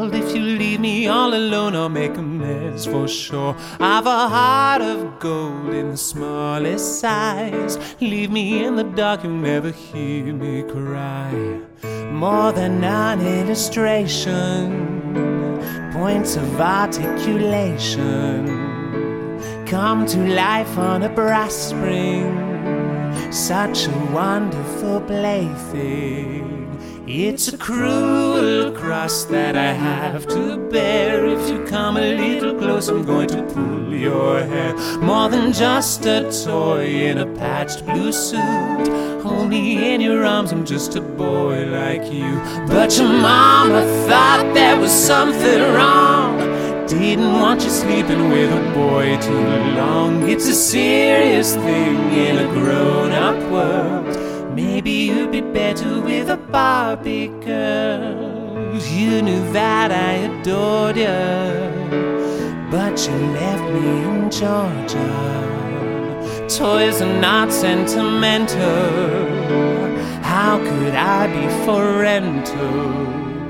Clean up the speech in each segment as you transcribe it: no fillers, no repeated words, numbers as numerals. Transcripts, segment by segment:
cold if you leave me all alone. I'll make a mess for sure. I've a heart of gold in the smallest size. Leave me in the dark, you'll never hear me cry. More than an illustration, points of articulation come to life on a brass spring. Such a wonderful plaything. It's a cruel cross that I have to bear. If you come a little close, I'm going to pull your hair. More than just a toy in a patched blue suit. Hold me in your arms, I'm just a boy like you. But your mama thought there was something wrong. Didn't want you sleeping with a boy too long. It's a serious thing in a grown-up world. Maybe you'd be better with a Barbie girl. You knew that I adored you, but you left me in Georgia. Toys are not sentimental. How could I be for rental?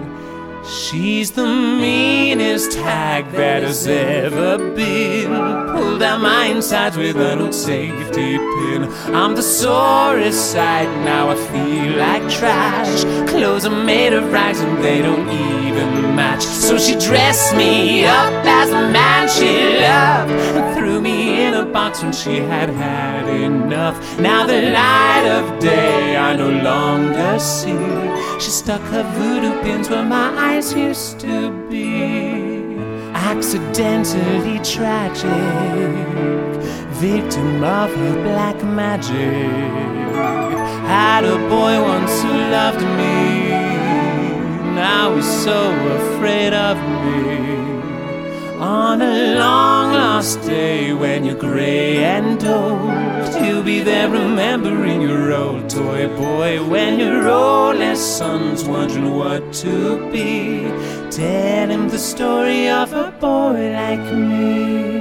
She's the meanest hag that has ever been. Pulled out my insides with an old safety pin. I'm the sorest sight, now I feel like trash. Clothes are made of rags and they don't even match. So she dressed me up as the man she loved and threw me in a box when she had had enough. Now the light of day I no longer see. She stuck her voodoo pins where my eyes used to be. Accidentally tragic, victim of her black magic. Had a boy once who loved me, now he's so afraid of me. On a long lost day when you're gray and old, you'll be there remembering your old toy boy. When your only son's wondering what to be, tell him the story of a boy like me.